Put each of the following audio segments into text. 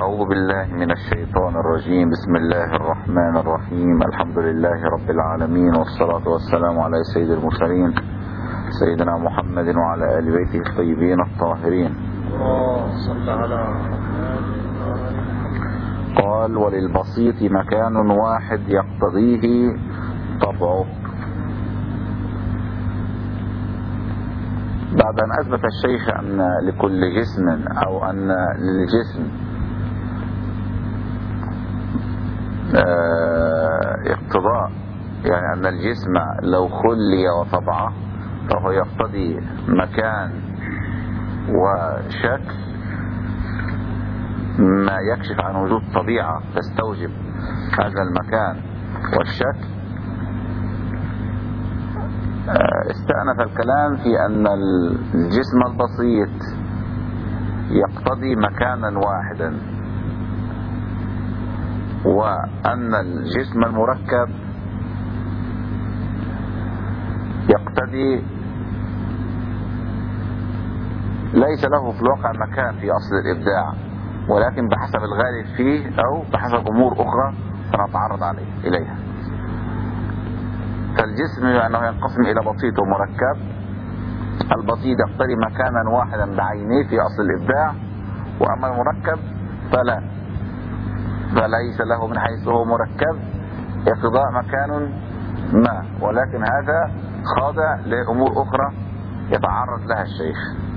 أعوذ بالله من الشيطان الرجيم. بسم الله الرحمن الرحيم. الحمد لله رب العالمين، والصلاة والسلام على سيد المرسلين سيدنا محمد وعلى آل بيته الطيبين الطاهرين. قال: وللبسيط مكان واحد يقتضيه طبعه. بعد أن أثبت الشيخ أن لكل جسم أو أن للجسم اقتضاء، يعني أن الجسم لو خلي وطبعه فهو يقتضي مكان وشكل، ما يكشف عن وجود طبيعة تستوجب هذا المكان والشكل. استأنف الكلام في أن الجسم البسيط يقتضي مكانا واحدا، وأن الجسم المركب يقتضي ليس له في الواقع مكان في أصل الإبداع، ولكن بحسب الغالب فيه أو بحسب أمور أخرى سنتعرض إليها. فالجسم أنه ينقسم إلى بسيط ومركب. البسيط يقتضي مكانا واحدا بعينه في أصل الإبداع، وأما المركب فليس له من حيث هو مركب اقتضاء مكان ما، ولكن هذا خاضع لأمور أخرى يتعرض لها الشيخ.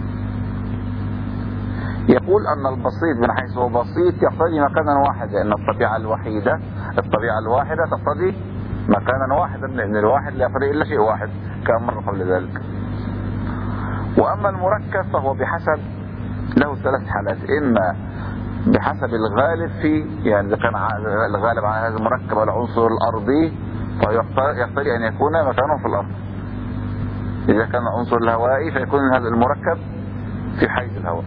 يقول أن البسيط من حيث هو بسيط يقتضي مكانا واحدا، لأن الطبيعة الواحدة تقتضي مكانا واحدا، لأن الواحد لا يقتضي إلا شيء واحد كما مر قبل ذلك. وأما المركب فهو بحسب له ثلاث حالات: إما بحسب الغالب فيه، يعني إذا كان الغالب على هذا المركب العنصر الأرضي فيقتضي أن يكون مكانه في الأرض. إذا كان العنصر الهوائي فيكون هذا المركب في حيز الهواء،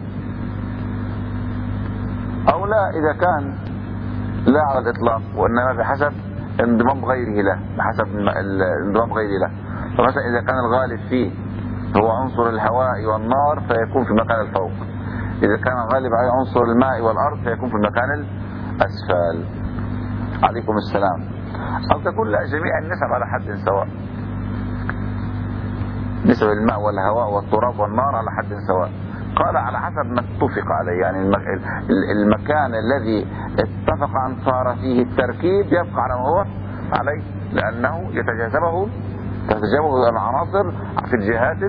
أو لا إذا كان لا على الإطلاق، وإنما بحسب انضمام غيره له، فمثلا إذا كان الغالب فيه هو عنصر الهواء والنار فيكون في المكان الفوق، إذا كان الغالب عليه عنصر الماء والأرض فيكون في المكان الأسفل. عليكم السلام. أو تكون لا، جميع النسب على حد سواء، نسب الماء والهواء والتراب والنار على حد سواء. قال على حسب ما اتفق عليه، يعني المكان الذي اتفق أن صار فيه التركيب يبقى على ما هو عليه، لأنه تتجاذبه العناصر في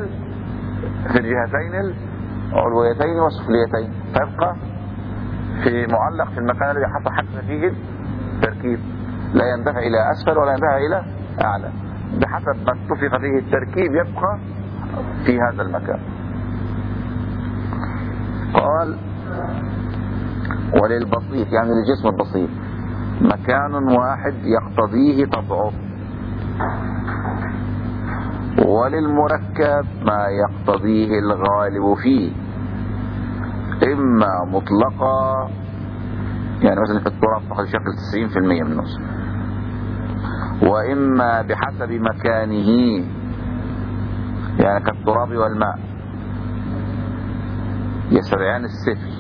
الجهتين العلويتين والسفليتين، فيبقى في معلق في المكان الذي حدث فيه التركيب، لا يندفع إلى أسفل ولا يندفع إلى أعلى، بحسب ما اتفق فيه التركيب يبقى في هذا المكان. قال: وللبسيط يعني للجسم البسيط مكان واحد يقتضيه طبعه، وللمركب ما يقتضيه الغالب فيه، إما مطلقا، يعني مثلا في التراب تأخذ شكل 90% منه، وإما بحسب مكانه، يعني كالتراب والماء يستدعيان السفل،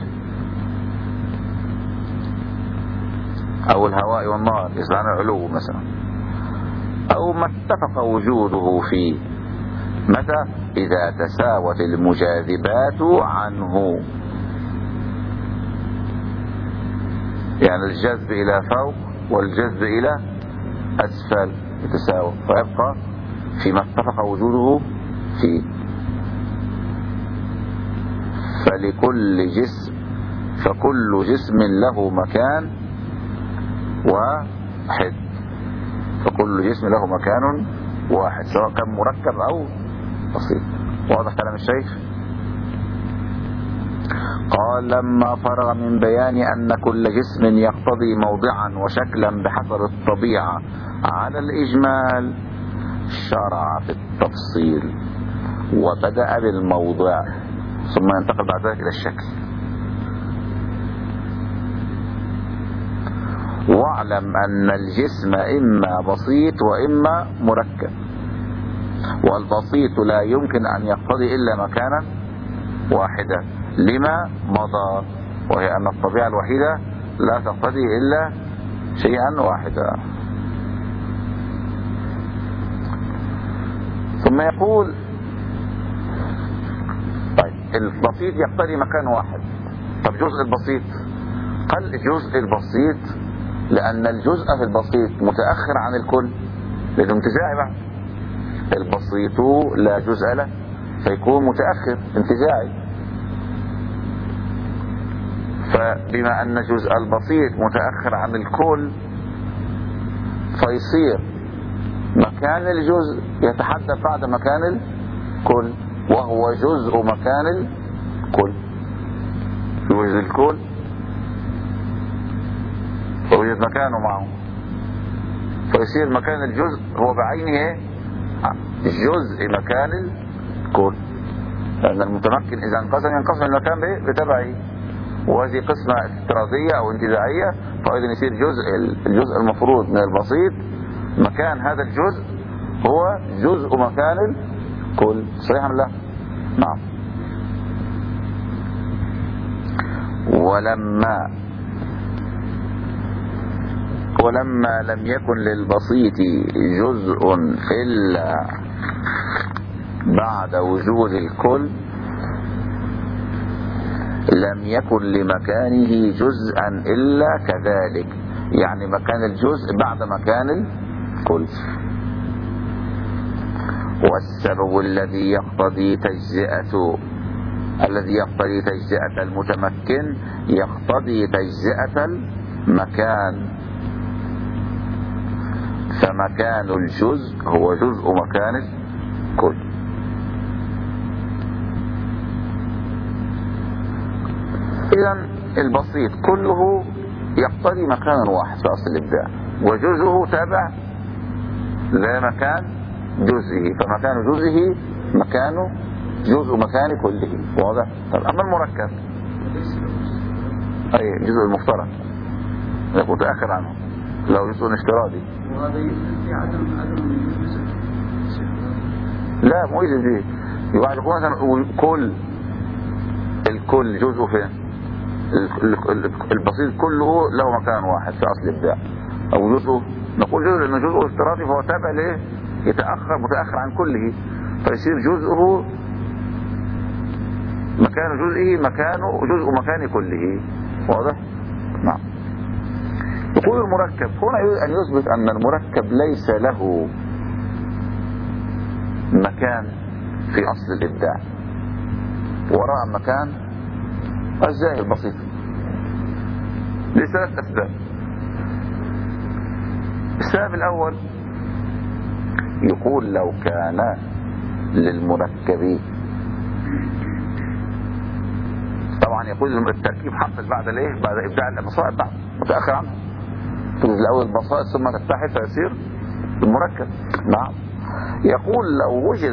أو الهواء والنار يستدعيان العلو مثلا، أو ما اتفق وجوده فيه. متى؟ إذا تساوت المجاذبات عنه، يعني الجذب إلى فوق والجذب إلى أسفل يتساوى، فيبقى فيما اتفق وجوده فيه. فكل جسم له مكان واحد، سواء كان مركب أو بسيط. واضح كلام الشيخ؟ قال: لما فرغ من بيان أن كل جسم يقتضي موضعا وشكلا بحسب الطبيعة على الإجمال، شرع في التفصيل وبدأ بالموضع، ثم ينتقل بعد ذلك إلى الشكل. واعلم أن الجسم إما بسيط وإما مركب، والبسيط لا يمكن أن يقتضي إلا مكانا واحدا لما مضى، وهي أن الطبيعة الوحيدة لا تقتضي إلا شيئا واحدا. ثم يقول طيب البسيط يقتضي مكان واحد. طب جزء البسيط؟ قال الجزء البسيط لأن الجزء في البسيط متأخر عن الكل لأنه انتزاعي بقى. البسيط لا جزء له فيكون متأخر انتزاعي. فبما أن جزء البسيط متأخر عن الكل فيصير مكان الجزء يتحدث بعد مكان الكل، وهو جزء مكان الكل. يوجد الكل ويوجد مكانه معه، فيصير مكان الجزء هو بعينه جزء مكان الكل، لأن المتمكن إذا انقسم ينقسم المكان بتبعه، وهذه قسمة افتراضية أو انتزاعية، فإذا يصير الجزء المفروض من البسيط مكان هذا الجزء هو جزء مكان الكل. صحيح أم لا؟ نعم. ولما لم يكن للبسيط جزء إلا بعد وجود الكل لم يكن لمكانه جزءا إلا كذلك، يعني مكان الجزء بعد مكان الكل. والسبب الذي يقتضي تجزئة المتمكن يقتضي تجزئة المكان، فمكان الجزء هو جزء مكان الكل. إذن البسيط كله يقتضي مكانا واحد في أصل الإبداع، وجزءه تابع لمكان جزئه، فمكان جزئه مكانه جزء مكان كله. واضح؟ طب أما المركب أي جزء المفترض يكون متأخر عنه لو جزء اشتراطي. وهذا في عدم لا مو يجي واحد يقول مثلا الكل جزء فين؟ البسيط كله له مكان واحد في أصل الإبداع، أو جزء نقول جزء لأنه جزء اشتراطي فهو تابع ليه؟ متأخر عن كله، فيصير جزءه مكان جزئه مكانه جزء مكان كله. واضح؟ نعم. يقول المركب هنا يريد أن يثبت أن المركب ليس له مكان في أصل الإبداع وراء مكان الزائد البسيط لثلاث أسباب. السبب الأول يقول لو كان للمركب، طبعا يقول التركيب حصل بعد الايه؟ بعد ابداع البسائط، بعد متاخر عنه. تجد الاول البسائط ثم تتحد فيصير المركب. نعم. يقول لو وجد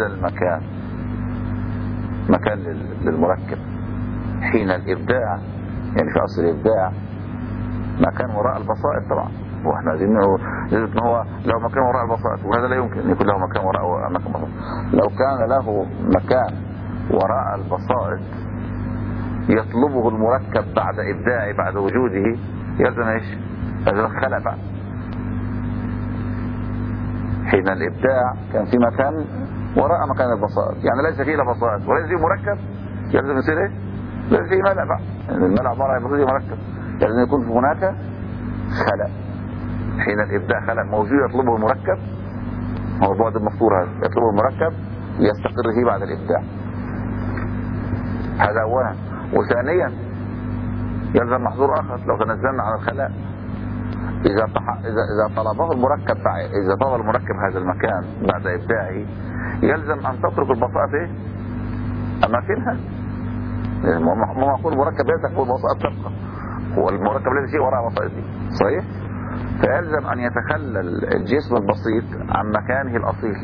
مكان للمركب حين الابداع، يعني في اصل الابداع مكان وراء البسائط طبعا، واحنا عايزين ان هو لو مكان وراء البسائط، وهذا لا يمكن ان يكون له مكان وراء مكان بسائط. لو كان له مكان وراء البسائط يطلبه المركب بعد ابداعه بعد وجوده، يلزم ايش؟ يلزم الخلق بعد. حين الابداع كان في مكان وراء مكان البسائط، يعني ليس فيه لا بسائط وليس فيه مركب، يلزم يصير ايه؟ ليس فيه ملأ بعد، يعني الملأ عبارة عن مركب، يلزم يكون هناك خلق. حين الابداع خلق موجود يطلبه المركب، هو البعد المفطور هذا، يطلبه المركب ليستقر فيه بعد الابداع. هذا اولا. وثانيا يلزم محظور اخر لو تنزلنا عن الخلاء، اذا طلبه المركب اذا طلب المركب هذا المكان بعد ابداعه يلزم ان تترك البسائط ايه؟ اماكنها. ما معقول المركب يترك والبسائط تبقى، هو المركب ليس شيء وراء بسائطه، صحيح؟ فيلزم ان يتخلل الجسم البسيط عن مكانه الاصيل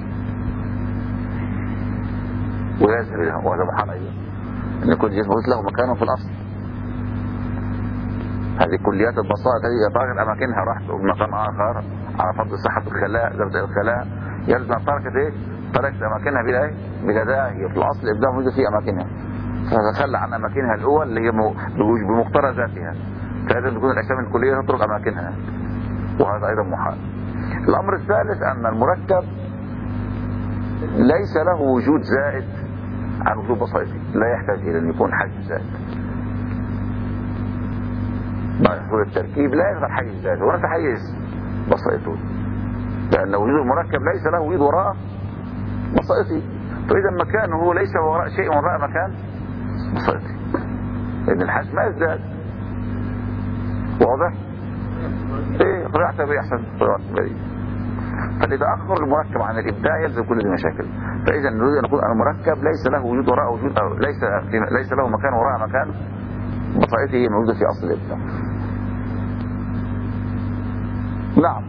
ويذهب اليه، وهذا محال ايضا ان يكون الجسم البسيط له مكانه في الاصل. هذه كليات البسائط هذه تركت اماكنها راحت مكان اخر على فضل صحه الخلاء زبده الخلاء، يلزم تركت اماكنها بلا ايه؟ بلا داعي. في الاصل الابداع موجود في اماكنها، فتتخلى عن اماكنها الاول اللي هي بمقتضى ذاتها، فلازم تكون الأجسام الكلية تترك أماكنها، وهذا أيضا محال. الأمر الثالث أن المركب ليس له وجود زائد عن وجود بسيطي، لا يحتاج إلى أن يكون حجم زائد. بعد حصول التركيب لا يظهر حيز زائد، هو حيز بسيطي، لأن وجود المركب ليس له وجود وراء بسيطي. فإذا مكانه هو ليس وراء شيء وراء مكان بسيطي، لأن الحجم ما يزداد. واضح؟ ايه قراءة بيحصل قراءة بريد. فإذا أخر المركب عن الإبداع يلزم كل ذي مشاكل. فإذا نريد أن نقول أن المركب ليس له وجود وراء وجود، أو ليس له مكان وراء مكان بسيطه موجودة في أصل الإبداع. نعم.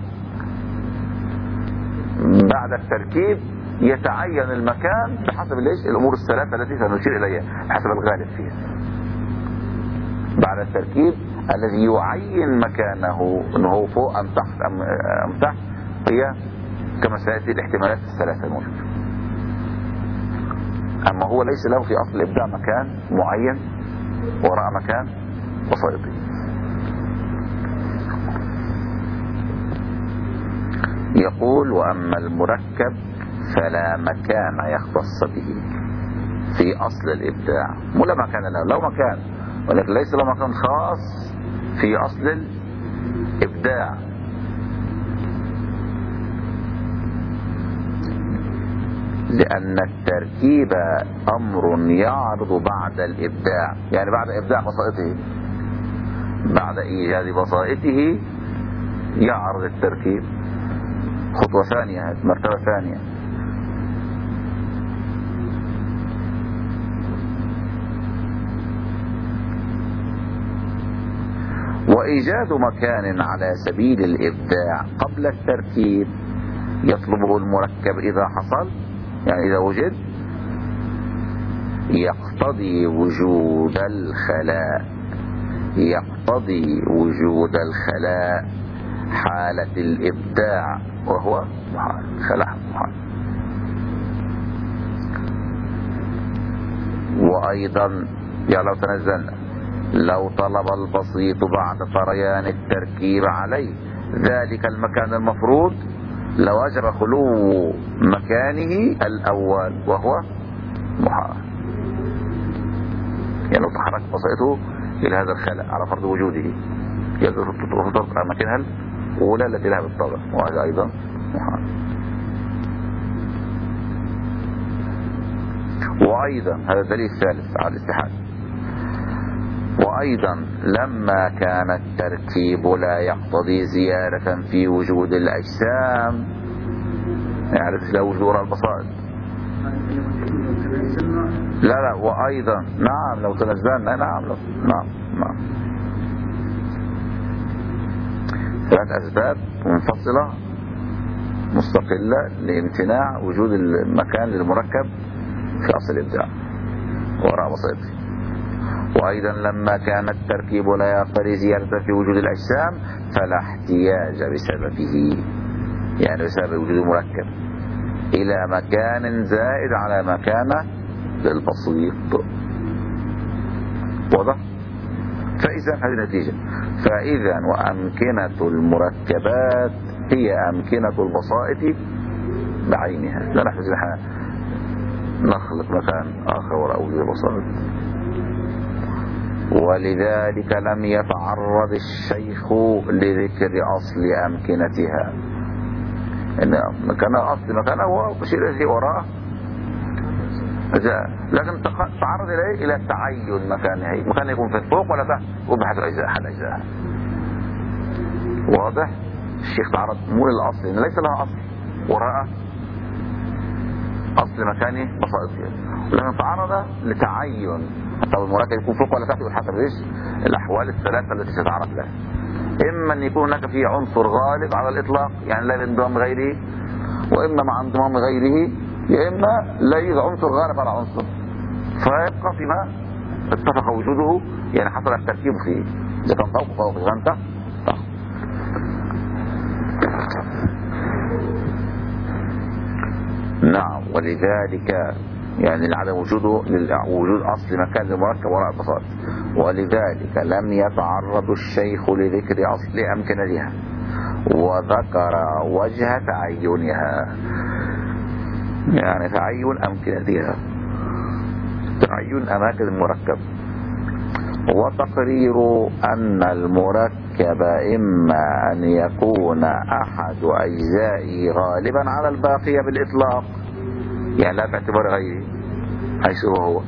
بعد التركيب يتعين المكان بحسب الأمور الثلاثة التي سنشير إليها حسب الغالب فيها. بعد التركيب الذي يعين مكانه أنه فوق أم تحت أم تحت هي كما سيأتي الاحتمالات الثلاثة الموجودة. أما هو ليس له في أصل الإبداع مكان معين وراء مكان بسيطي. يقول وأما المركب فلا مكان يختص به في أصل الإبداع. مو لا مكان له، لو مكان ولكن ليس له مكان خاص في أصل الإبداع. لأن التركيب أمر يعرض بعد الإبداع، يعني بعد إبداع بسائطه، بعد إيجاد بسائطه يعرض التركيب. خطوة ثانية، مرتبة ثانية. وإيجاد مكان على سبيل الإبداع قبل التركيب يطلبه المركب إذا حصل، يعني إذا وجد، يقتضي وجود الخلاء، يقتضي وجود الخلاء حالة الإبداع، وهو محال، خلاء محال. وأيضا يعني لو تنزلنا، لو طلب البسيط بعد طريان التركيب عليه ذلك المكان المفروض لوجب خلو مكانه الأول، وهو محال. يعني لو تحرك بسيطه إلى هذا الخلاء على فرض وجوده يجب تطرق مكانها الأولى التي لها بالطبع، وهذا أيضا محال. وأيضا هذا الدليل الثالث على الاستحالة. وأيضا لما كان التركيب لا يقتضي زيادة في وجود الأجسام، يعني لا وجود وراء البسائط. لا وأيضا نعم لو تنزلنا، نعم ثلاث أسباب منفصلة مستقلة لامتناع وجود المكان للمركب في أصل الإبداع وراء بسيطه. وأيضا لما كان التركيب لا يقتضي زيادة في وجود الأجسام فلا احتياج بسببه، يعني بسبب وجود المركب، إلى مكان زائد على مكانه للبسيط. واضح؟ فإذا هذه النتيجة. فإذا وأمكنة المركبات هي أمكنة البسائط بعينها، لا نحتاج نخلق مكان آخر وراء وجود البسائط. ولذلك لم يتعرض الشيخ لذكر أصل أمكنتها، إن مكان أصل مكانه هو شيء الذي وراءه، لكن تعرض إلى تعين مكانه، مكان يكون في الفوق ولا تحت، وبحث الأجزاء أحد أجزاء. واضح؟ الشيخ تعرض مو للأصل، إن ليس لها أصل وراءه أصل مكانه بسائطه، لكن تعرض لتعين حتى المركب يكون فوق ولا تحت بحسب ايش؟ الأحوال الثلاثة التي ستتعرض لها. إما أن يكون هناك فيه عنصر غالب على الإطلاق، يعني لا لانضمام غيره، وإما مع انضمام غيره، يا إما لا يوجد عنصر غالب على عنصر، فيبقى فيما اتفق وجوده، يعني حصل التركيب فيه. إذا كان فوق إذا كان تحت. نعم. ولذلك يعني لعدم وجود أصل مكان للمركب وراء البساط. ولذلك لم يتعرض الشيخ لذكر أصل أمكنتها، وذكر وجه تعينها، يعني تعين أمكنتها، تعين أماكن المركب، وتقرير أن المركب إما أن يكون أحد أجزائه غالبا على الباقية بالإطلاق، يعني لا باعتبار غيره حيث هو،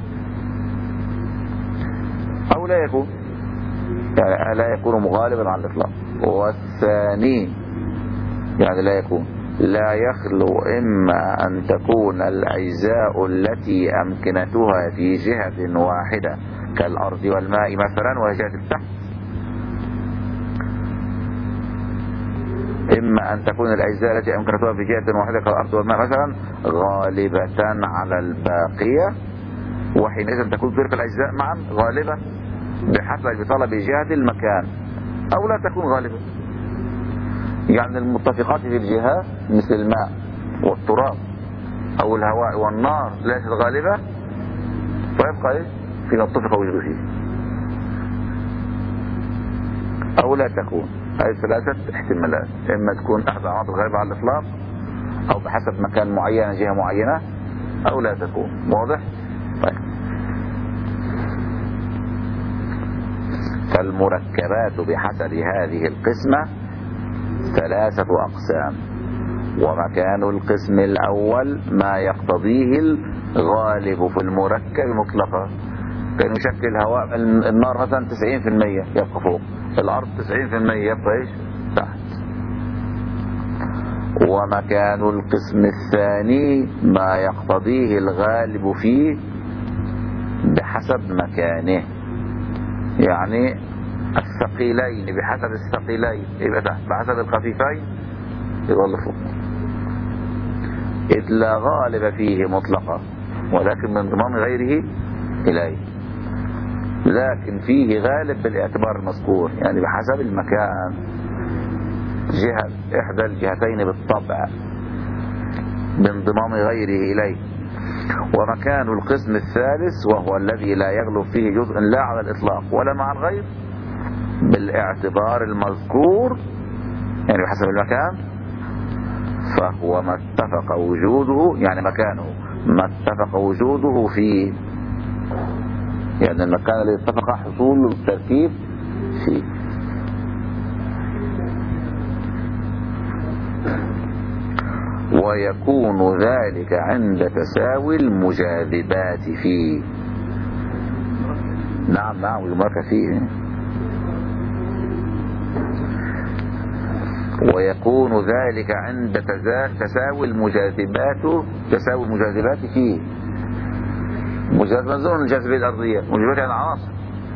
أو لا يكون، يعني لا يكون مغالبا على الإطلاق. والثاني يعني لا يكون، لا يخلو إما أن تكون الأجزاء التي أمكنتها في جهة واحدة كالأرض والماء مثلا وهي جهة التحت، إما أن تكون الأجزاء التي أمكنتها في جهة واحدة كالأرض والماء مثلا غالبة على الباقية، وحينئذ تكون تلك الأجزاء معا غالبة بطلب جهة المكان، أو لا تكون غالبة. يعني المتفقات في الجهات مثل الماء والتراب أو الهواء والنار ليست غالبة، فيبقى إيه فيما اتفق وجوده فيه، أو لا تكون. هذه ثلاثة احتمالات، إما تكون أحد عناصر غالبة على الإطلاق، أو بحسب مكان معين جهة معينة، أو لا تكون. واضح؟ طيب. فالمركبات بحسب هذه القسمة ثلاثة أقسام. ومكان القسم الأول ما يقتضيه الغالب في المركب مطلقا، كان يشكل هواء النار مثلا 90% يبقى فوق، الأرض 90% يبقى إيش تحت. ومكان القسم الثاني ما يقتضيه الغالب فيه بحسب مكانه، يعني الثقيلين بحسب الثقيلين يبقى تحت، بحسب الخفيفين يظل فوق، إذ لا غالب فيه مطلقا ولكن من ضمان غيره إليه، لكن فيه غالب بالاعتبار المذكور، يعني بحسب المكان، جهة إحدى الجهتين بالطبع بانضمام غيره إليه. ومكان القسم الثالث وهو الذي لا يغلب فيه جزء لا على الإطلاق ولا مع الغير بالاعتبار المذكور، يعني بحسب المكان، فهو ما اتفق وجوده، يعني مكانه ما اتفق وجوده فيه، يعني المكان الذي اتفق حصول التركيب فيه. ويكون ذلك عند تساوي المجاذبات فيه. نعم المركب فيه. ويكون ذلك عند تساوي المجاذبات فيه. مجاذبات نظر الجاذبية الأرضية، مجاذبات يعني العناصر،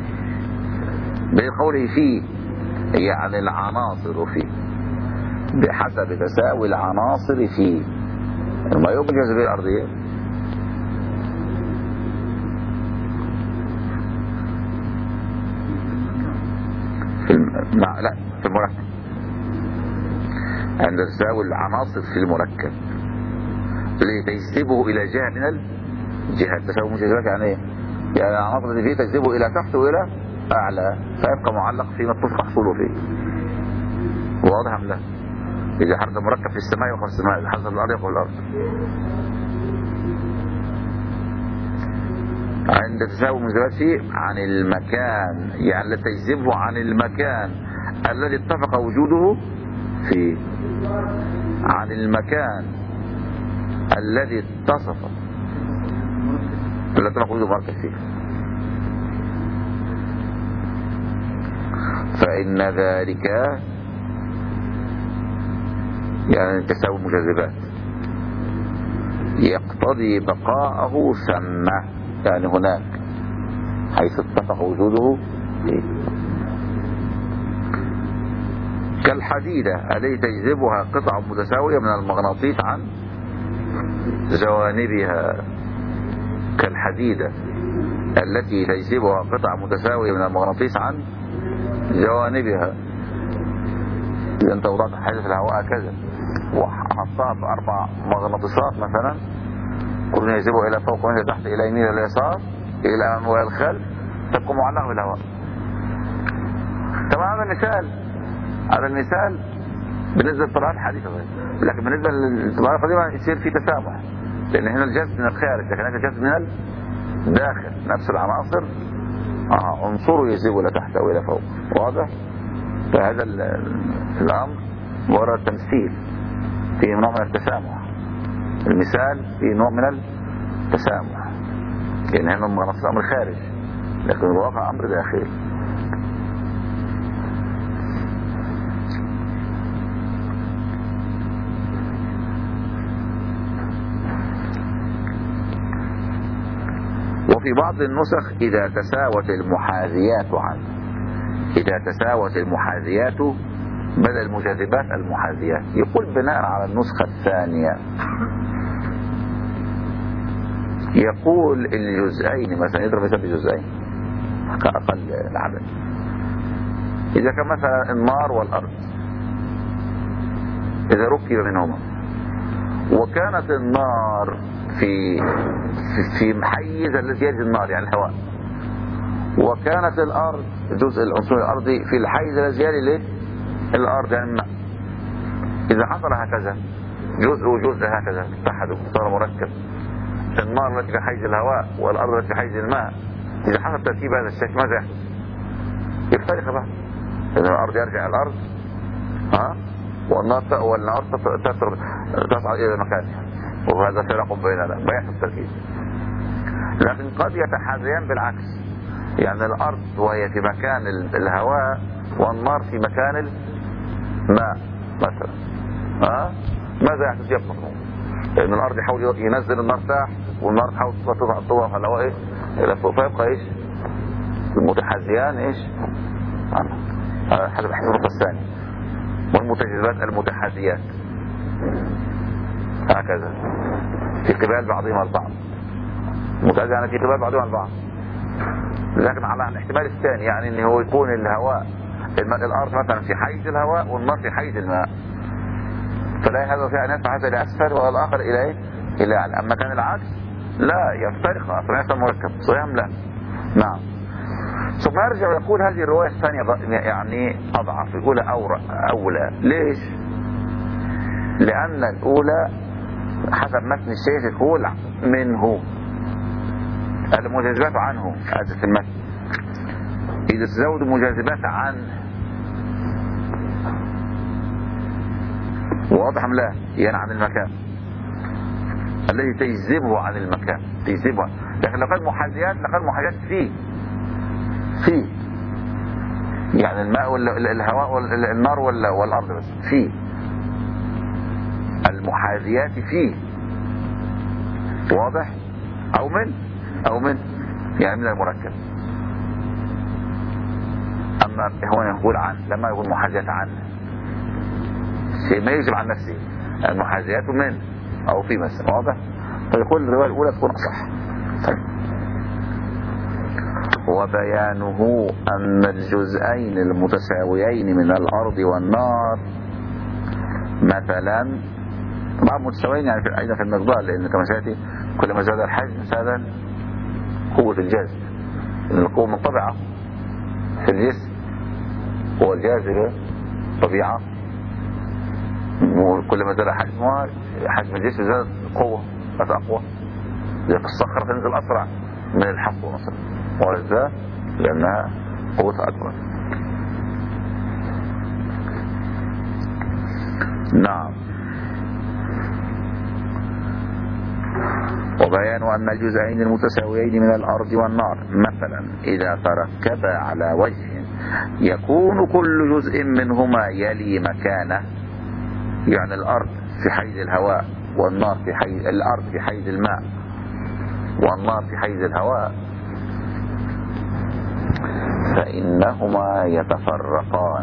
بقوله فيه يعني العناصر فيه، بحسب تساوي العناصر فيه. ما يوجد الجاذبية الأرضية لا في المركب، عند تساوي العناصر في المركب لتجذبه إلى جهة من الجهات. تساوي المجاذبات يعني ايه؟ يعني العناصر اللي فيه تجذبه إلى تحت وإلى أعلى، فيبقى معلق فيما اتفق حصوله فيه. واضح أم لا؟ إذا حرف المركب في السماء يقف في السماء، إذا حرف الأرض يقف في الأرض. عند تساوي المجاذبات فيه عن المكان، يعني تجذبه عن المكان الذي اتفق وجوده فيه، عن المكان الذي اتفق وجوده مركب فيه. فإن ذلك يعني تساوي المجاذبات يقتضي بقاءه ثم، يعني هناك حيث اتفق وجوده فيه. كالحديدة التي تجذبها قطع متساوية من المغناطيس عن جوانبها، كالحديدة التي تجذبها قطع متساوية من المغناطيس عن جوانبها. إذا أنت وضعت حاجة في الهواء كذا وحطها في 4 مغناطيسات مثلا، كل يجذب إلى فوق وإلى تحت إلى يمين إلى يسار إلى الأمام وإلى الخلف تبقى معلقة بالهواء. طبعا هذا المثال بالنسبة للطبيعات الحديثة، لكن بالنسبة للطبيعات القديمة يصير في تسامح، لأن هنا الجذب من الخارج لكن هناك الجذب من الداخل، نفس العناصر عنصره يذهب إلى تحت أو إلى فوق. واضح؟ فهذا الأمر ورا تمثيل فيه نوع من التسامح، المثال فيه نوع من التسامح، لأن هنا منص أمر خارج لكن الواقع أمر داخلي. وفي بعض النسخ إذا تساوت المحاذيات بدل المجاذبات المحاذيات. يقول بناء على النسخة الثانية يقول الجزئين مثلا يضرب مثلا بجزئين كأقل العدد. إذا كان مثلا النار والأرض إذا ركب منهما وكانت النار في محيز الذي يجري النار يعني الهواء، وكانت الأرض جزء العنصر الأرضي في الحيز الذي يجري الأرض يعني الماء. إذا حصل هكذا جزء وجزء هكذا اتحدوا صار مركب، النار التي في حيز الهواء والأرض التي في حيز الماء، إذا حصل تركيب هذا الشكل ماذا يحدث؟ يفترق بقى. إذا الأرض يرجع الأرض والنار تصعد إلى مكانها، وهذا فرق بيننا بيحصل تركيب. لكن قد يتحاذيان بالعكس، يعني الأرض وهي في مكان الهواء والنار في مكان الماء مثلا ماذا يحدث؟ يفرقون، لأن الأرض يحاول ينزل النار تحت والنار تحاول تطلع على الهواء إلى فوق، فيبقى المتحاذيان هذا حسب النقطة الثانية. والمتجاذبات المتحاذيات هكذا في قبال بعضهم البعض، متجاذبان في قبال بعضهم البعض. لكن على الاحتمال الثاني يعني ان هو يكون الهواء الارض مثلا في حيز الهواء والنار في حيز الماء، فلا هذا فيها ان يدفع هذا الى اسفل والاخر الى اعلى. اما كان العكس لا يفترق اصلا يصير مركب صحيح ام لا؟ نعم. ثم يرجع ويقول هذه الروايه الثانيه يعني اضعف، يقول اولى. ليش؟ لان الاولى حسب متن الشيخ يقول منه المجاذبات عنه، هذا في المتن. إذا تزود مجاذبات عنه واضح أم لا؟ يعني عن المكان الذي تجذبه عن المكان تجذبه. لكن لو كان محاذيات لكان محاذيات فيه يعني الماء والهواء والنار والأرض بس فيه المحاذيات فيه واضح أو من يعني من المركب. أما هو يقول عن لما يقول محاذيات عن شيء ما يجب عن نفسه، المحاذيات من أو في مثلا واضح. فيقول الرواية الأولى تكون أصح. طيب. وبيانه أن الجزئين المتساويين من الأرض والنار مثلا طبعا متساويين يعني أيضا في المقدار، لأن كما سيأتي كلما زاد الحجم زاد قوة الجاذب، لأن القوة منطبعة في الجسم والجاذبة طبيعة، وكلما زاد حجم الجسم زاد قوة أقوى. إذا في الصخرة تنزل أسرع من الحصوة مثلا، ولذا لأنها قوتها أكبر. نعم. وبيان أن الجزئين المتساويين من الأرض والنار مثلا إذا تركبا على وجه يكون كل جزء منهما يلي مكانه، يعني الأرض في حيز الهواء والنار في حيز الأرض في حيز الماء والنار في حيز الهواء، فإنهما يتفرقان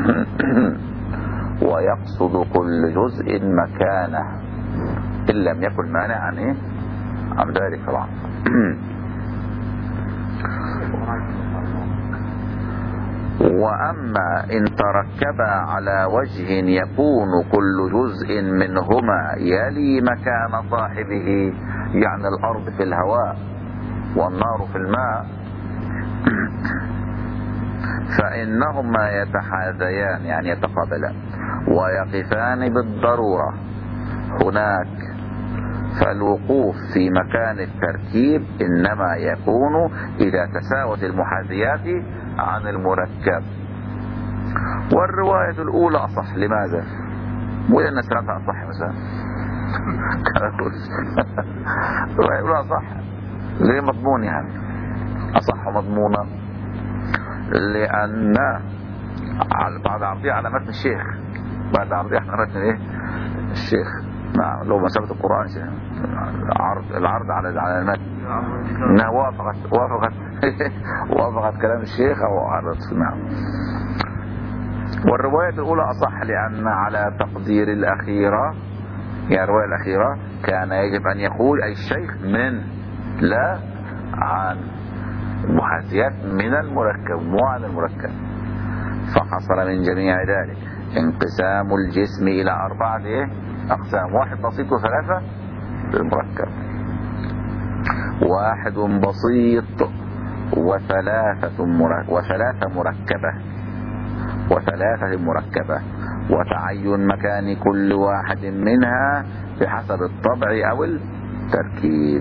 ويقصد كل جزء مكانه إن لم يكن مانعا عن ذلك طبعا. وأما إن تركبا على وجه يكون كل جزء منهما يلي مكان صاحبه، يعني الأرض في الهواء والنار في الماء، فإنهما يتحاذيان يعني يتقابلان ويقفان بالضرورة هناك. فالوقوف في مكان التركيب إنما يكون إذا تساوت المحاذيات عن المركب. والرواية الأولى أصح. لماذا؟ مو لأن سنتها أصح مثلا الرواية الأولى أصح ليه؟ مضمون يعني أصح مضمونا، لأن بعد عرضية على متن الشيخ، بعد عرضية على متن إيه؟ الشيخ. نعم لو مسألة القرآن العرض على المتن انها وافقت كلام الشيخ او عرضت. نعم. والرواية الاولى اصح لان على تقدير الاخيرة، يعني الرواية الاخيرة كان يجب ان يقول اي الشيخ من لا عن محاذيات من المركب مو عن المركب. فحصل من جميع ذلك انقسام الجسم الى 4 أقسام: 1 بسيط و3 للمركب، 1 بسيط وثلاثة مركبة، وتعين مكان كل واحد منها بحسب الطبع أو التركيب.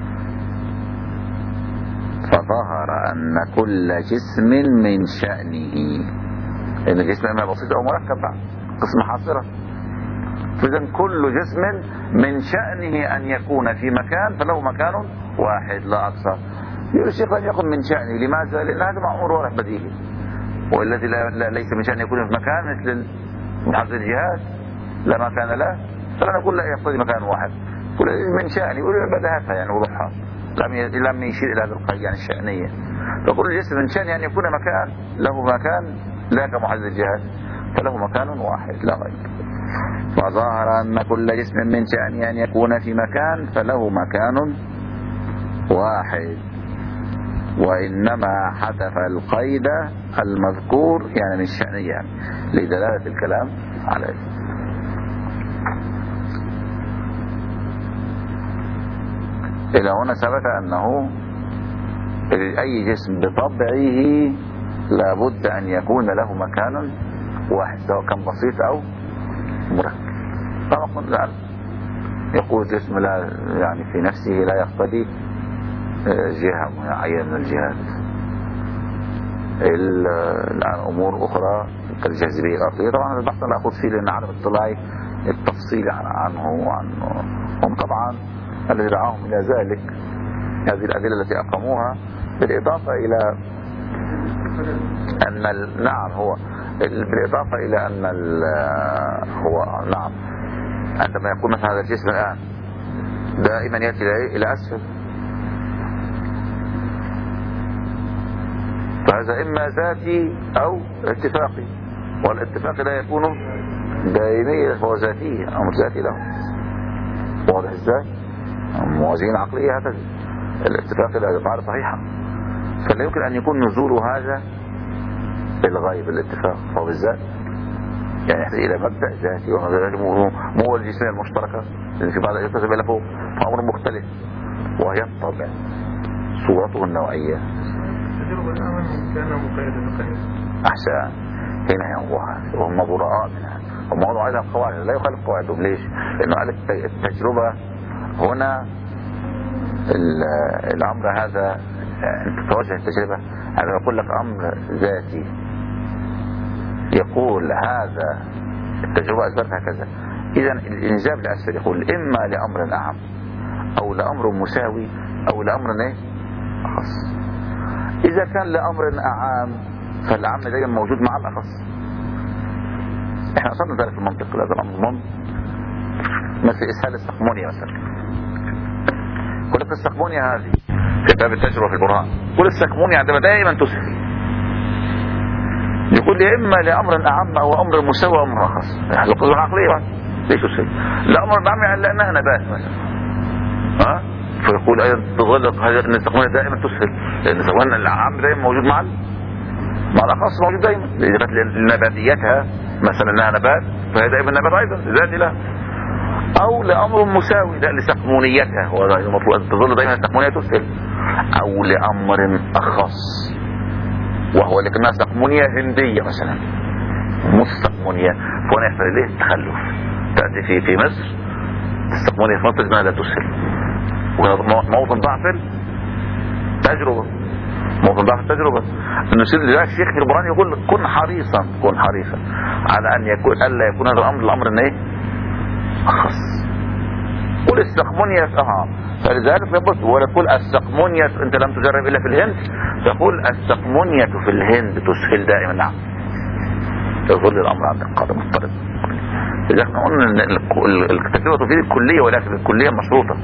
فظهر أن كل جسم من شأنه، إن الجسم إما بسيط أو مركب قسم حاصرة، فإذن كل جسم من شأنه أن يكون في مكان فله مكان واحد لا أكثر. يرشق أن يكون من شأنه. لماذا؟ لأن هذا مأمور واضح بديهي، والذي ليس من شأنه يكون في مكان مثل محافظ الجهاد لا مكان له، فلا نقول لا يقتضي مكان واحد. كل من شأنه يقول بداهتها يعني وضحها، لم يشير إلى هذا القيد يعني الشأنية. فكل جسم من شأنه أن يكون مكان له مكان لا كمحافظ الجهاد، فله مكان واحد لا غير. فظاهر أن كل جسم من شأنه أن يكون في مكان فله مكان واحد، وإنما حذف القيد المذكور يعني من شأنه لدلالة الكلام عليه. إلى هنا ثبت أنه أي جسم بطبعه لابد أن يكون له مكان واحد سواء كان بسيط أو مركب. طبعا قلنا يقول جسم لا يعني في نفسه لا يقتضي جهة معينة من الجهات. الآن أمور أخرى كالجاذبية الأرضية طبعا هذا البحث لا أخذ فيه لأن عدم اطلاعي التفصيل عنه هم طبعا الذي دعاهم إلى ذلك هذه الأدلة التي أقاموها، بالإضافة إلى أن نعم هو بالإضافة إلى أن هو نعم عندما يكون مثلا هذا الجسم الآن دائما يأتي إلى أسفل، فهذا إما ذاتي أو اتفاقي، والاتفاق لا يكون دائميا فهو ذاتي أو مش ذاتي له. واضح ازاي؟ موازين عقلية هكذا الاتفاق لا يقع صحيحا، فلا يمكن أن يكون نزول هذا بالغيب الاتفاق فهو بالذات، يعني يحتاج إلى مبدأ ذاتي مو الجسمية المشتركة لأن في بعض الأجسام إلى فوق فأمر مختلف وهي الطبع صورته النوعية. أحسن هنا هم براء منها، هم وضعوا أيضا قواعد لا يخالف قواعدهم. ليش؟ لأنه قال التجربة هنا الأمر هذا أنت توجه التجربة أنا يقول لك أمر ذاتي، يقول هذا التجربة أثبتها كذا، إذا الإنجاب لأسفل يقول إما لأمر أعم أو لأمر مساوي أو لأمر أخص. إذا كان لأمر أعام فالأعم دائما موجود مع الأخص. إحنا أصلنا ذلك المنطق هذا الأمر مثل إسهال السقمونية مثلا. كل السقمونية هذه كتاب التجربة في البرهان، كل السقمونية عندما دائما تسهل يقول لي إما لأمر أعم أو أمر مساوي أو أمر أخص. القدرة العقلية ليش تسهل؟ لأمر أعم يعني لأنها نبات مثلا فيقول أيضا تغلق هذا أن السقمونية دائما تسهل لأن سواء الأعم دائما موجود مع الأخص موجود دائما. إذا كانت نباتيتها مثلا أنها نبات فهي دائما نبات أيضا ذاتي لها. او لامر مساوي لا لسقمونيتها، والمفروض ان تظل دائما السقمونيه تسهل، او لامر اخص وهو لكنها سقمونيه هنديه مثلا مش سقمونيه، فهنا يحصل اليه التخلف. تاتي في مصر السقمونيه في مصر لا تسهل، موطن ضعف التجربه، موطن ضعف التجربه. ان الشيخ البرهاني يقول كن حريصا على ان يكون الا يكون هذا الامر ان ايه اخص. قل السقمونيه فلذلك يقول ولا تقول السقمونيه انت لم تجرب الا في الهند، تقول السقمونيه في الهند تسهل دائما. نعم يظل الامر عند القاضي مضطرب. اذا احنا قلنا ان التجربه تفيد الكليه، ولكن الكليه مشروطه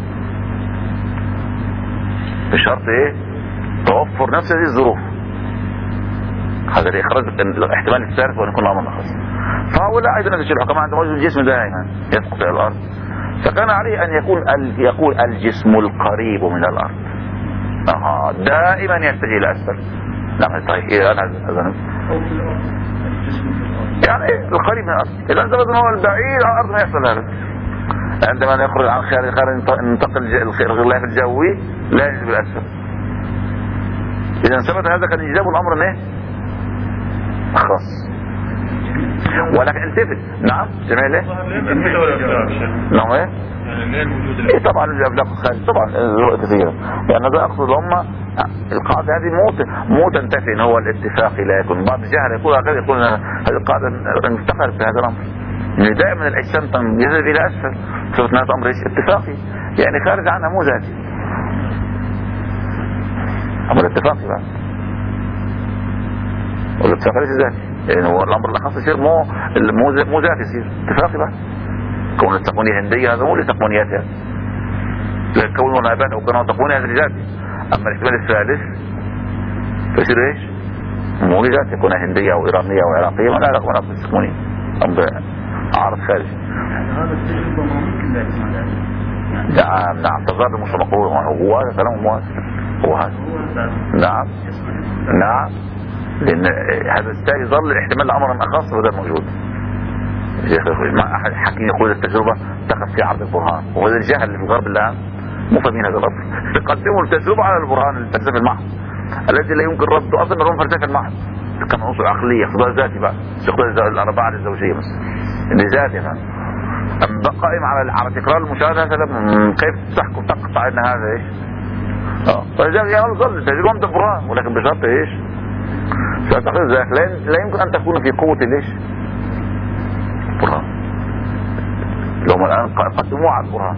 بشرط ايه توفر نفس هذه الظروف. هذا يخرج الاحتمال الثالث وان يكون امر اخص. فهؤلاء ايضا الحكام عندهم وجه الجسم دائما يسقط الى الارض، فكان عليه ان يقول الجسم القريب من الارض دائما يتجه الى اسفل. نعم طيب انا يعني القريب من الارض، اذا ثبت هو البعيد عن الارض ما يحصل هذا. عندما يخرج عن خارج ينتقل الغلاف الجوي لا ينزل بالاسفل. اذا ثبت هذا كان يجاب الامر ايه خاص. ولكن التفت. نعم جميل ايه نعم ايه ايه طبعا الافلاك الخارج طبعا الرؤية كثيرة، يعني هذا اقصد هم القاعدة هذه مو تنتفي ان هو الاتفاقي لا يكون بعض الجهل يقول هكذا، يقول هذه القاعدة انتقلت في هذا الامر ان دائما الاجسام يذهب الى اسفل، شفت هذا امر اتفاقي يعني خارج عنها مو ذاتي، امر اتفاقي بقى والاتفاقي ليس ذاتي، يعني هو الامر الاخص يصير مو ذاتي، يصير اتفاقي بقى. كون التقنية هندية هذا مو لتقنياتها، لكن كونه نابات او كونه تقنية هذا لذاتي. اما الاحتمال الثالث فيصير ايش مو لذاتي، يكون هندية او ايرانية او عراقية ما لا علاقة بنفس التقنية، امر عارض خارجي. هذا التجربة ما ممكن لا يسمع ذلك. نعم تظاهر مش مقبول، هو هذا كلام موافق، هو هذا نعم لان هذا بالتالي ظل الاحتمال امرا اخص وده موجود. ما احد حكيم يقول التجربه تقف في عرض البرهان، وهذا الجهل اللي في الغرب الان مو فاهمين هذا الامر، يقدموا التجربه على البرهان الفلسفي المحض الذي لا يمكن رده اصلا من الفلسفه المحض كما عنصر عقليه اقتضاء ذاتي بقى، اقتضاء الاربعه الزوجيه مثلا اللي ذاتي فهم. اما قائم على تكرار المشاهده هذا كيف تحكم تقطع ان هذا ايش؟ فلذلك يظل التجربه عند البرهان، ولكن بشرط ايش؟ فاعتقد ذلك لا يمكن ان تكون في قوه ليش؟ البرهان. لو الان قدموه على البرهان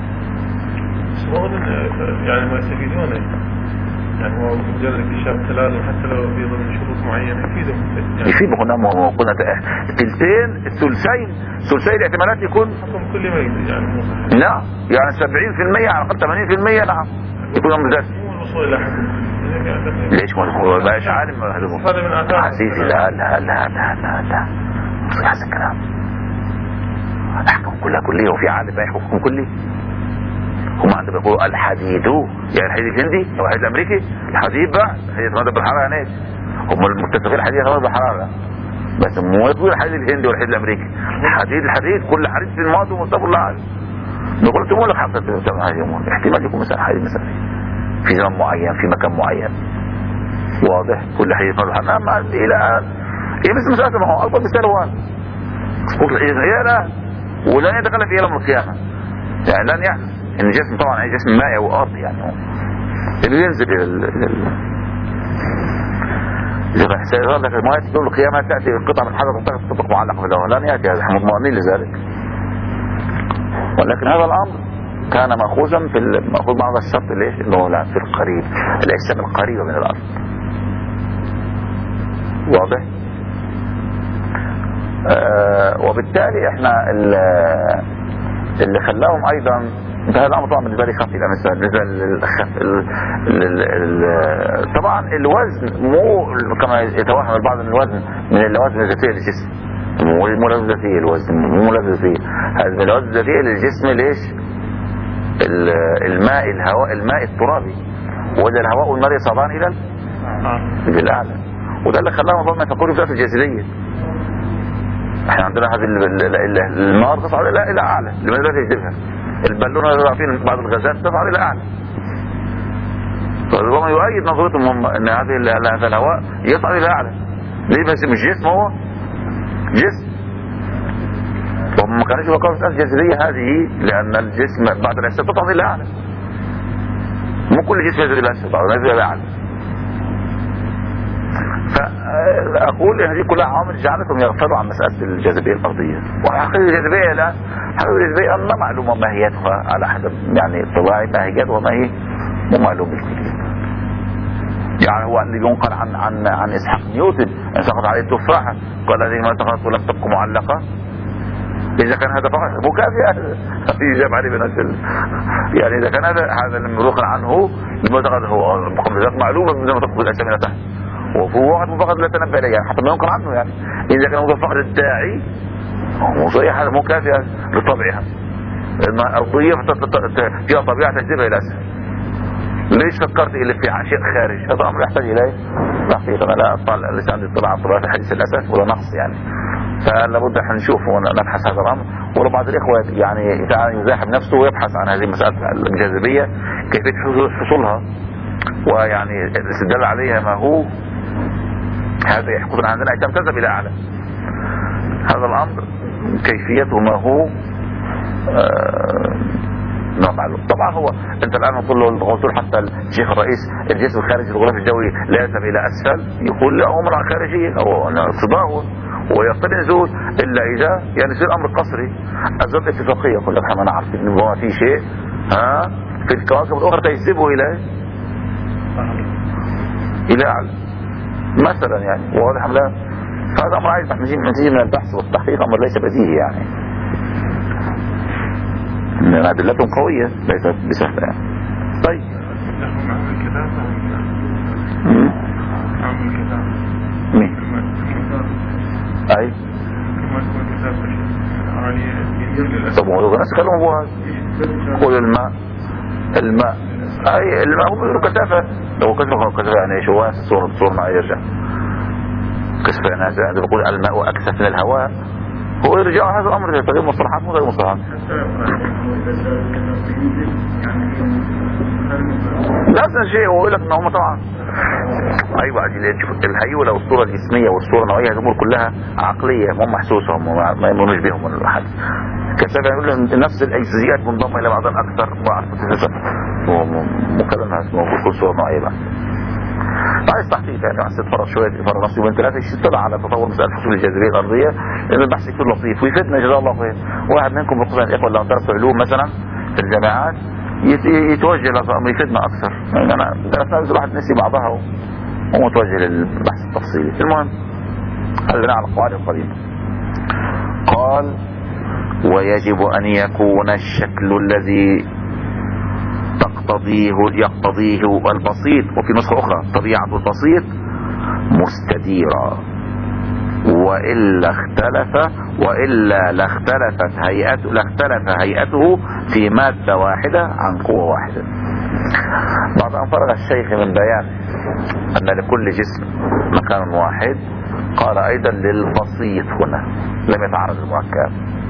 يعني ما يستفيدونه، يعني هو مجرد اكتشاف التلازم حتى لو في ضمن شروط معينه يفيدهم يعني. يفيدهم قلنا الثلثين ثلثي الاحتمالات يكون حكم كل ما يعني لا يعني 70% على الاقل 80% نعم يكون امر ذاتي. مو الوصول الى حكم ليش ما بقاش عالم هذا من اثار عزيزي لا مش هذا الكلام. الاحكام كلها كليه وفي عالم ما يحكم كلي. هم عندما يقولوا الحديد يعني الحديد الهندي او الحديد الامريكي، الحديد بقى هي تنضرب بالحراره هناك، هم المتفقين الحديد يتنضرب بالحراره، بس مو يقول الحديد الهندي والحديد الامريكي، الحديد كل حديد في الماضي ومستقبل العالم. نقول تقول لك حتى احتمال يكون مثلا حديد مثلا في زمن معين في مكان معين واضح، كل حديد يتنضرب بالحراره الى الان هي بس مساله ما هو اكبر مثال هو هي الان ولن يتكلم فيها يوم القيامه، يعني لن يحدث ان الجسم طبعا اي جسم مائي او ارضي يعني اللي ينزل إذا سيظل لك الماء يوم القيامة تأتي قطعة من حجر تطبق معلقة في الهواء، لن يأتي هذا، احنا مطمئنين لذلك. ولكن هذا الأمر كان مأخوذا مأخوذ مع هذا الشرط ليش؟ إنه في القريب، الأجسام القريبة من الأرض. واضح؟ وبالتالي احنا اللي خلاهم أيضا هذا الأمر طبعا بالنسبة لي خفي بالنسبة طبعا الوزن مو كما يتوهم البعض من الوزن من اللوازم الذاتية للجسم، مو لازم ذاتية الوزن، مو لازم ذاتية، هذا من اللوازم الذاتية للجسم ليش؟ الماء الهواء الماء الترابي، وده الهواء والنار يصعدان إلى الأعلى، وده اللي خلاهم ربما يفكروا في ذات الجاذبية. احنا عندنا هذه النار تصعد الى اعلى، لماذا لا تجذبها؟ البالونه اللي بعض الغازات تصعد الى اعلى. فربما يؤيد نظرتهم هم ان هذا الهواء يصعد الى اعلى. ليه؟ بس مش جسم، هو جسم. وهم ما كانوش يفكروا في الجاذبيه هذه، لان الجسم بعد الاسفل تصعد الى اعلى. مو كل جسم ينزل الى اسفل، بعض ينزل الى اعلى. فاقول ان هذه كلها عوامل جعلتهم يغفلوا عن مساله الجاذبيه الارضيه. وحقيقه الجاذبيه الان حقيقه الجاذبيه ان معلومه ماهيتها على حسب يعني طباعي ماهيتها وما هي مو معلوم بالكليه. يعني هو اللي ينقل عن اسحاق نيوتن ان سقط عليه التفاحه قال الذي ما سقطت ولم تبق معلقه. اذا كان هذا فقط مو كافي يجاب عليه بنفس يعني اذا كان هذا لم ينقل عنه لما هو بقدرات معلومه من ما تقصد الاسامي تحت، وهو واحد فقط لا تنبأ اليه يعني حتى ما ينقل عنه. يعني اذا كان هو فقط الداعي هو صحيح هذا مو كافي لطبعها. الماء الارضيه فيها طبيعه تجذبها الى اسفل. ليش فكرت اللي في شيء خارج؟ هذا امر يحتاج اليه تحقيق. انا لا اطلع لسه عندي اطلاع على طبيعه الحديث للاسف ولا نقص يعني. فلابد احنا نشوف ونبحث هذا الامر. ولو بعض الاخوه يعني يزاحم نفسه ويبحث عن هذه مساله الجاذبيه كيفيه حصولها ويعني الاستدلال عليها ما هو هذا يحكم عندنا ايتام تذهب الى اعلى. هذا الامر كيفيته ما هو معلوم. طبعا هو انت الان قلت له حتى الشيخ الرئيس الجسم الخارجي الغلاف الجوي لا يذهب الى اسفل، يقول له امر خارجيه او تضاهل ويقتضي نزول الا اذا يعني يصير امر قصري. الزمن اتفاقيه يقول لك احنا عارفين ان ما في شيء في الكواكب الاخرى تجذبه الى اعلى مثلا يعني واضح لا. فهذا امر عايز نتيجه من البحث والتحقيق، امر ليس بديهي يعني. لأن أدلتهم قوية ليست بسهلة يعني. طيب مين؟ أي طب هو الناس كلهم هو قول الماء أي الماء هم يقولوا كثافة. لو كثافة يعني ايش هو صور ما يرجع كثافة يعني هذا بقول الماء أكثف من الهواء. هو يرجع هذا الأمر تغيير مصطلحات مو غير مصطلحات. نفس الشيء هو يقول لك ان هم طبعا ايوه الهيولة والصورة الجسمية والصورة النوعية هذه الامور كلها عقلية مو محسوسة ما يؤمنوش بهم ولا حد. كسبب يقول نفس الجزئيات منضمة الى بعضها اكثر ضعف مو كلام موجود كل صورة نوعية بقى. عايز تحقيق يعني عايز تتفرج شويه تتفرج نفسي وانت ثلاثه يطلع على تطور مساله حصول الجاذبيه الارضيه لان البحث يكون لطيف ويفيدنا جزاه الله خير. واحد منكم بخصوص الاخوه اللي درسوا علوم مثلا في الجامعات يتوجه لامر يفيدنا اكثر. يعني انا درسنا الواحد نسي بعضها وهو متوجه للبحث التفصيلي. المهم خلينا على القواعد القديمه. قال ويجب ان يكون الشكل الذي يقتضيه البسيط، وفي نسخة أخرى طبيعة البسيط مستديرة وإلا لاختلف هيئته في مادة واحدة عن قوة واحدة. بعد أن فرغ الشيخ من بيان أن لكل جسم مكان واحد قال أيضا للبسيط هنا لم يتعرض المركب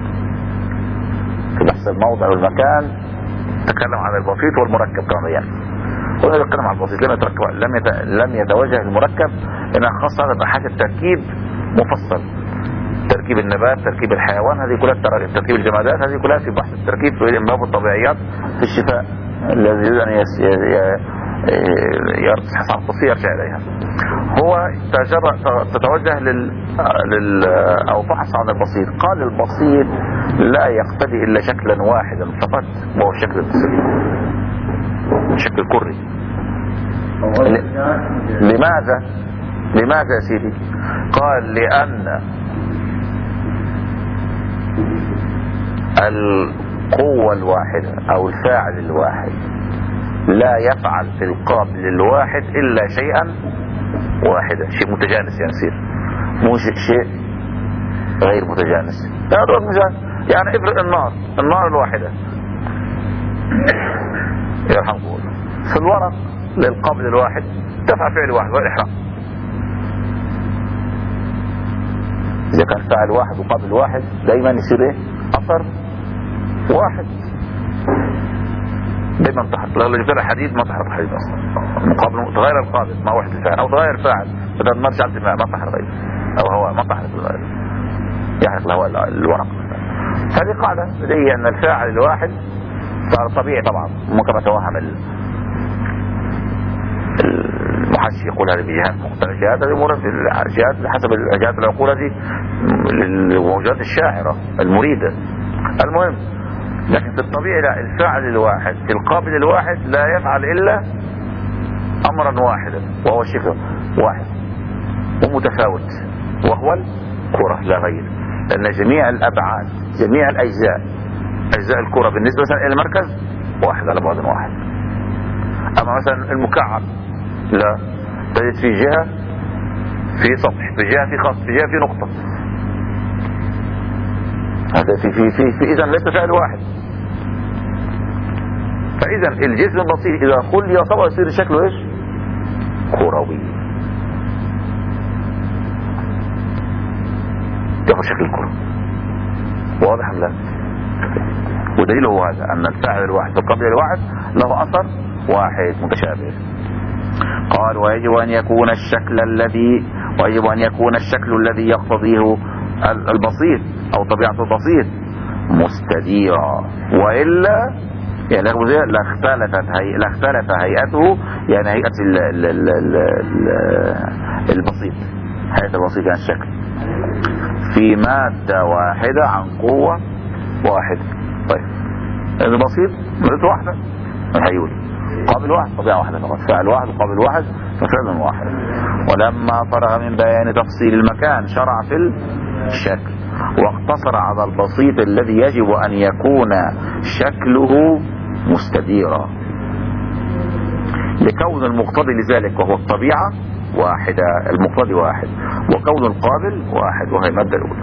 في بحث الموضع والمكان. تكلم عن البسيط والمركب كمان يعني. هنا يتكلم عن البسيط لم يتوجه المركب لأنها خاصة بحاجة التركيب مفصل. تركيب النبات، تركيب الحيوان، هذه كلها تركيب الجمادات، هذه كلها في بحث التركيب في باب الطبيعيات في الشفاء الذي يريد أن يبحث عن التفصيل يرجع إليها. هو تتوجه أو بحث عن البسيط. قال البسيط لا يقتضي إلا شكلا واحدا فقط وهو الشكل التسريبي، الشكل الكري. لماذا يا سيدي؟ قال لأن القوة الواحدة أو الفاعل الواحد لا يفعل في القابل الواحد إلا شيئا واحدا، شيء متجانس يصير مو شيء غير متجانس. هذا مثال يعني افرض النار الواحدة يرحمكم الله في الورق للقابل الواحد تفعل فعل واحد وهو الإحراق. إذا كان فاعل واحد وقابل واحد دايما يصير إيه؟ أثر واحد دايما تحت. لو جبت لها حديد ما تحرق حديد أصلا، مقابل تغير القابل ما واحد الفاعل، أو تغير فاعل بدل ما رجع الدماء ما تحرق غير، أو هواء ما تحرق الغير، يحرق الهواء الورق. هذه قاعدة هي أن الفاعل الواحد صار طبيعي طبعا، مو كما توهم المحشي يقول هذه بجهات مختلفة، جهات هذه مرة جهات حسب جهات العقول هذه للموجات الشاعرة المريدة. المهم لكن في الطبيعي لا، الفاعل الواحد في القابل الواحد لا يفعل إلا أمرا واحدا وهو شكل واحد ومتفاوت وهو الكرة لا غير، لأن جميع الأبعاد جميع الأجزاء أجزاء الكرة بالنسبة مثلا إلى المركز واحد على بعد واحد. أما مثلا المكعب لا، تجد في جهة في سطح، في جهة في خط، في جهة في نقطة. هذا في إذن ليس فعل واحد. فإذا الجسم البسيط إذا خلي وصبر يصير شكله إيش؟ كروي، ياخذ شكل الكرة. واضح ام لا؟ ودليله هو هذا، أن الفاعل الواحد في القابل الواحد له أثر واحد متشابه. قال ويجب أن يكون الشكل الذي يقتضيه البسيط أو طبيعة البسيط مستديرا، وإلا يعني لاختلف هيئته، يعني هيئة البسيط، هيئة البسيط يعني الشكل في مادة واحدة عن قوة واحدة. طيب البسيط مادة واحدة الهيول، قابل واحد طبيعة واحدة فقط، فعل واحد وقابل واحد ففعل واحد. ولما فرغ من بيان تفصيل المكان شرع في الشكل، واقتصر على البسيط الذي يجب أن يكون شكله مستديرا لكون المقتضي لذلك وهو الطبيعة واحدة، المقتضي واحد وكون القابل واحد، وهي المادة الأولى.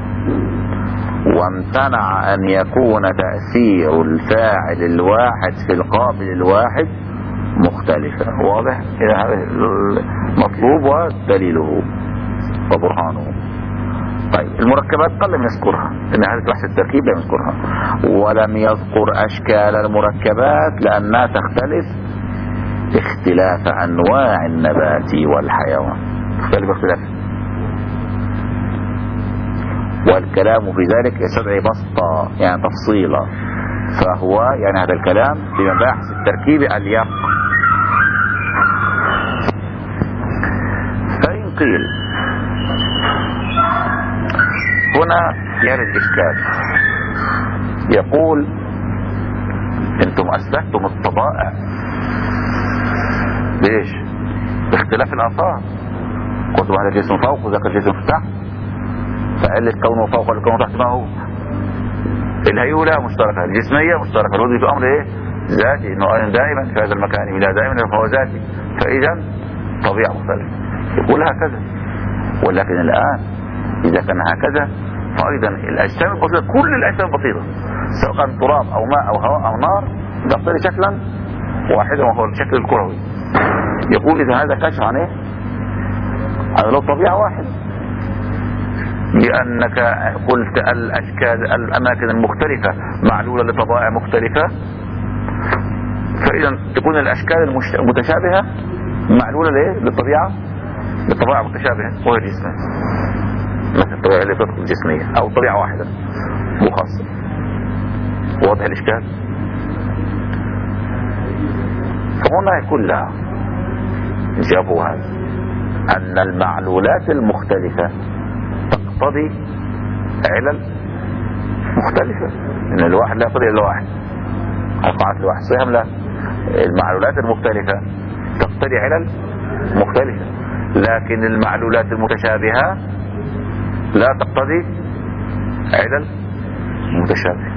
وامتنع أن يكون تأثير الفاعل الواحد في القابل الواحد مختلفة. واضح؟ إذا هذا المطلوب ودليله وبرهانه. طيب المركبات قل من يذكرها، إن هذه بحث التركيب لم يذكرها، ولم يذكر أشكال المركبات لأنها تختلف اختلاف أنواع النبات والحيوان، تختلف اختلاف، والكلام في ذلك يستدعي بسطة يعني تفصيلا، فهو يعني هذا الكلام في مباحث التركيب اليق. فإن قيل هنا يرد إشكال، يقول انتم أثبتتم الطبائع ليش؟ باختلاف الآثار، قلتم هذا الجسم فوق وذاك الجسم تحت، فقلت كونه فوق ولا كونه تحت ما هو؟ الهيولة مشتركة، الجسمية مشتركة، الوجود في أمر إيه؟ ذاتي، إنه دائما في هذا المكان بلا دائما فهو ذاتي، فإذا طبيعة مختلفة. يقول هكذا، ولكن الآن إذا كان هكذا فأيضا الأجسام البسيطة، كل الأجسام البسيطة سواء كان تراب أو ماء أو هواء أو نار تقتضي شكلا واحدا وهو الشكل الكروي. يقول إذا هذا كشف عن إيه؟ هذا لو طبيعة واحدة، لأنك قلت الأشكال الأماكن المختلفة معلولة لطبائع مختلفة، فإذا تكون الأشكال المتشابهة معلولة ليه؟ للطبيعة متشابهة وهي الجسم، مثل الطبيعة اللي تطلق الجسمية أو طبيعة واحدة مخصصة. واضح الإشكال؟ فهنا يكون لها جابوا هذا أن المعلولات المختلفة تقتضي علل مختلفة، إن الواحد لا يقتضي إلا واحد، القاعدة الواحد صحيح لا، المعلولات المختلفة تقتضي علل مختلفة، لكن المعلولات المتشابهة لا تقتضي علل متشابهة.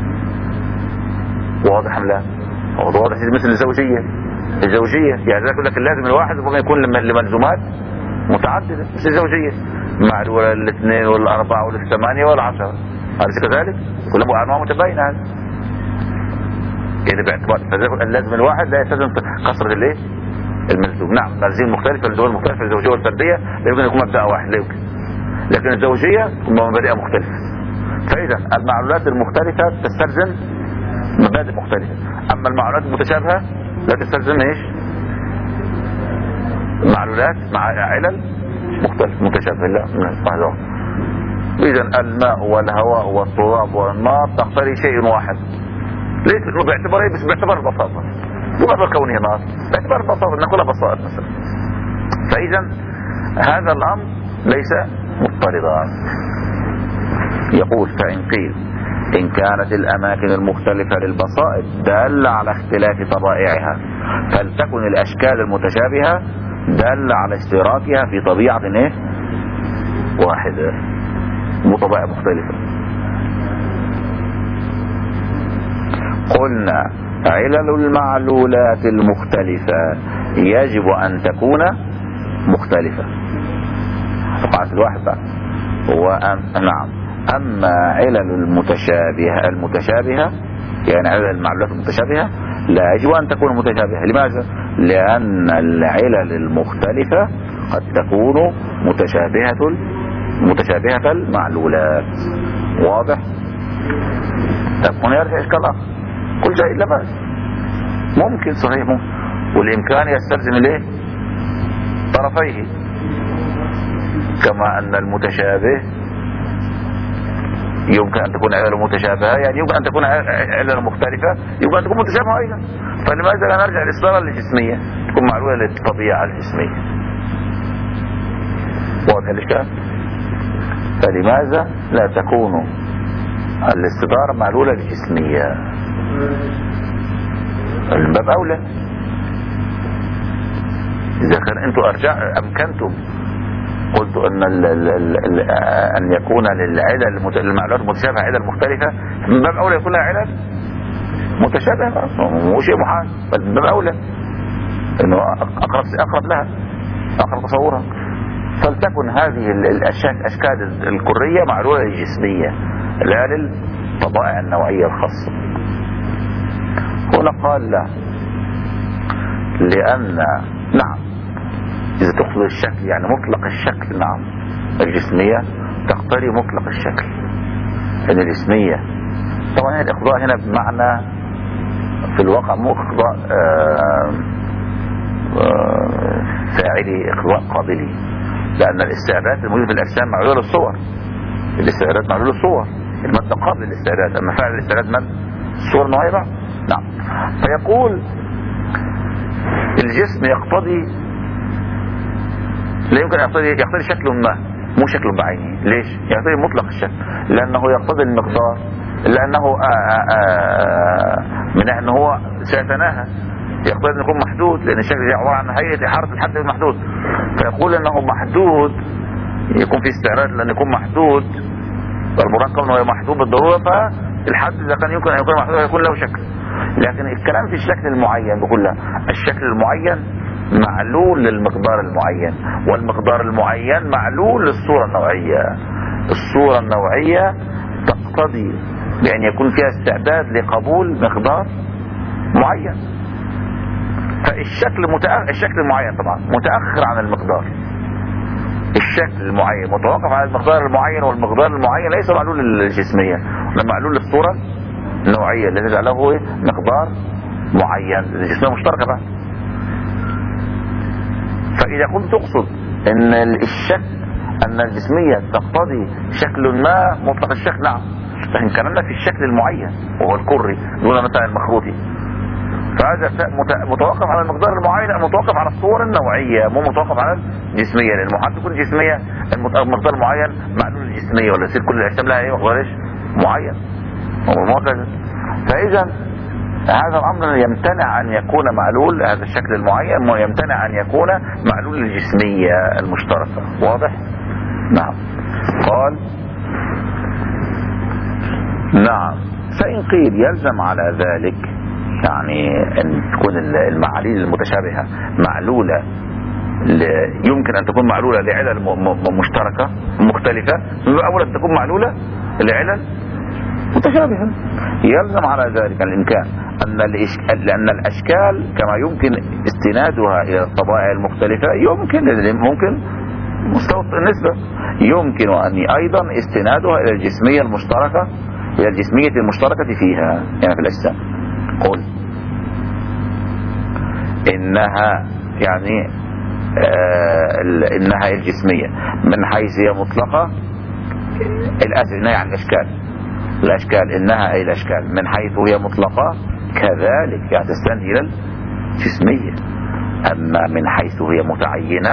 واضح ام لا؟ واضح مثل الزوجية يعني ذلك يقول لك لازم الواحد يكون لملزومات متعددة، مش الزوجية معلولة الاثنين والاربعة والثمانية والعشرة، أليس كذلك؟ كلها أنواع متباينة هذه يعني باعتبار، فذلك اللازم الواحد لا يستلزم كثرة الايه؟ الملزوم. نعم ملزوم مختلفة، الزوجية المختلفة، الزوجية والفردية لا يمكن يكون مبدأ واحد، لا يمكن، لكن الزوجية مبادئ مختلفة. فإذا المعلولات المختلفة تستلزم مبادئ مختلفة، أما المعلولات المتشابهة لا تستلزم إيش؟ معلولات مع علل مختلفة متشابهة. لا هذا. إذا الماء والهواء والتراب والنار تقتضي شيء واحد، ليس باعتبار بس باعتبار البساطة، مو باعتبار كونه نار، باعتبار البساطة أن كلها بساطة مثلا. فإذا هذا الأمر ليس مضطردا. يقول فإن قيل إن كانت الأماكن المختلفة للبصائر دالة على اختلاف طبائعها، فلتكن الأشكال المتشابهة دالة على اشتراكها في طبيعة إيه؟ واحدة، مو طبائع مختلفة. قلنا علل المعلولات المختلفة يجب أن تكون مختلفة. طبعا الواحد بقى نعم. أما علل المتشابهة يعني علل المعلولات المتشابهة لا يجب أن تكون متشابهة. لماذا؟ لأن العلل المختلفة قد تكون متشابهة المعلولات. واضح؟ طب هنا يرجع إشكال آخر، كل شيء لا بأس، ممكن صحيح ممكن، والإمكان يستلزم الايه؟ طرفيه، كما أن المتشابه يمكن أن تكون علل متشابهة، يعني يمكن أن تكون علل مختلفة يمكن أن تكون متشابهة أيضا. فلماذا لا نرجع للصورة الجسمية تكون معلولة للطبيعة الجسمية؟ واضح الإشكال؟ فلماذا لا تكون الاستدارة معلولة للجسمية؟ الباب أولى. إذا كان أنتم أمكنتم قلت أن يكون للعلل المعلومات المتشابهة علل مختلفة، من باب أولى يكون لها علل متشابهة، مو شيء محال، بل من باب أولى إنه أقرب لها، أقرب تصورها. فلتكن هذه الأشكال الكرية معلولة للجسمية لا للطبائع النوعية الخاصة. هنا قال لا، لأن نعم إذا تقصد الشكل يعني مطلق الشكل، نعم الجسمية تقتضي مطلق الشكل. إن الجسمية طبعا الإقضاء هنا بمعنى في الواقع مو إقضاء فاعلي، إقضاء قابلي، لأن الاستعداد الموجودة في الأجسام معلولة للصور، الاستعداد معلولة للصور، المادة قابل للاستعداد، أما فاعل الاستعداد مادة الصور نوعية. نعم. فيقول الجسم يقتضي، لا يمكن يقتضي شكل ما، مو شكل بعينه. ليش؟ يقتضي مطلق الشكل، لأنه يقتضي المقدار، لأنه من أنه هو سيتناهى، يقتضي أن يكون محدود، لأن الشكل عبارة عن هيئة إحارة الحد المحدود. فيقول أنه محدود، يكون في استعراض لأن يكون محدود، والمراد كونه محدود بالضرورة، فالحد إذا كان يمكن أن يكون محدود يكون له شكل. لكن الكلام في الشكل المعين بقول له الشكل المعين معلول للمقدار المعين، والمقدار المعين معلول للصورة النوعية. الصورة النوعية تقتضي بأن يكون فيها استعداد لقبول مقدار معين. فالشكل الشكل المعين طبعا متأخر عن المقدار. الشكل المعين متوقف على المقدار المعين، والمقدار المعين ليس معلول للجسمية، بل معلول للصورة النوعية التي تجعله مقدار معين. الجسمية مشتركة بقى. فإذا كنت تقصد أن أن الجسمية تقتضي شكل ما مطلق الشكل، نعم، لكن كلامنا في الشكل المعين وهو الكري دون مثلا المخروطي، فهذا متوقف على المقدار المعين، متوقف على الصور النوعية، مو متوقف على الجسمية، لأن محال تكون جسمية المقدار المعين معلول الجسمية، ولا يصير كل الأجسام لها ايه مقدار معين ومعتدل. فإذا هذا الأمر يمتنع أن يكون معلول هذا الشكل المعين، ويمتنع أن يكون معلول الجسمية المشتركة. واضح؟ نعم. قال نعم. فإن قيل يلزم على ذلك يعني أن تكون المعاليل المتشابهة معلولة يمكن أن تكون معلولة لعلل مشتركة مختلفة، من أول أن تكون معلولة لعلل متشابهة. يلزم على ذلك الإمكان لأن الأشكال كما يمكن استنادها إلى الطبائع المختلفة، ممكن مستوى النسبة يمكن أن أيضا استنادها إلى الجسمية المشتركة، إلى الجسمية المشتركة فيها، يعني في الأجسام. قل إنها يعني إنها الجسمية من حيث هي مطلقة، الأسف إنها يعني الأشكال إنها أي الأشكال من حيث هي مطلقة كذلك يعني تستند إلى الجسمية. أما من حيث هي متعينة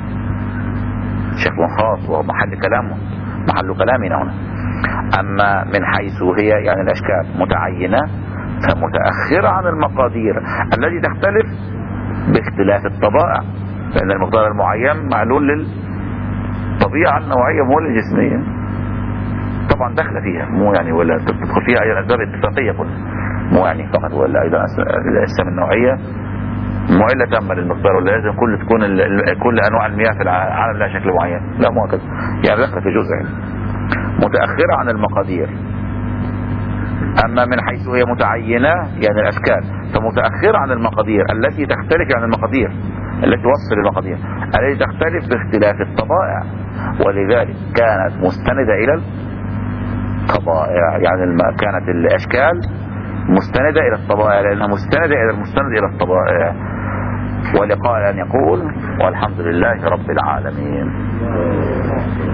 شكل خاص ومحل كلامنا هنا. أما من حيث هي يعني الأشكال متعينة فمتأخرة عن المقادير التي تختلف باختلاف الطبائع، لأن المقدار المعين معلول للطبيعة النوعية مو للجسمية. طبعا داخله فيها مو يعني ولا تدخل فيها أيضا أسباب اتفاقية كلها، مو يعني فقط ولا أيضا الأجسام النوعية مو إلا تأمل المقدار ولا لازم تكون كل أنواع المياه في العالم لها شكل معين، لا مو هكذا، يعني داخله في جزء يعني متأخرة عن المقادير. أما من حيث هي متعينة يعني الأشكال فمتأخرة عن المقادير التي تختلف عن المقادير التي توصل المقادير التي تختلف باختلاف الطبائع، ولذلك كانت مستندة إلى الطبائع، يعني كانت الأشكال مستندة إلى الطبائع لأنها مستندة إلى المستند إلى الطبائع. ولقال أن يقول والحمد لله رب العالمين.